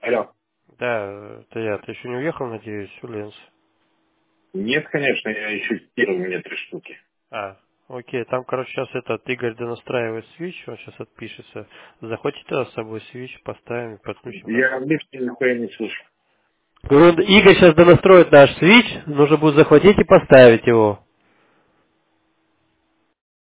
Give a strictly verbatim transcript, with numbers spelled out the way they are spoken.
Алло. Да, это я. Ты еще не уехал, надеюсь, в Ленс? Нет, конечно, я еще тестирую, у меня три штуки. А, окей. Там, короче, сейчас этот Игорь донастраивает свич, он сейчас отпишется. Захватите тогда с собой свич, поставим, подключим Я нормально. английский нихуя не слышу. Говорю, Игорь сейчас донастроит наш свич, нужно будет захватить и поставить его.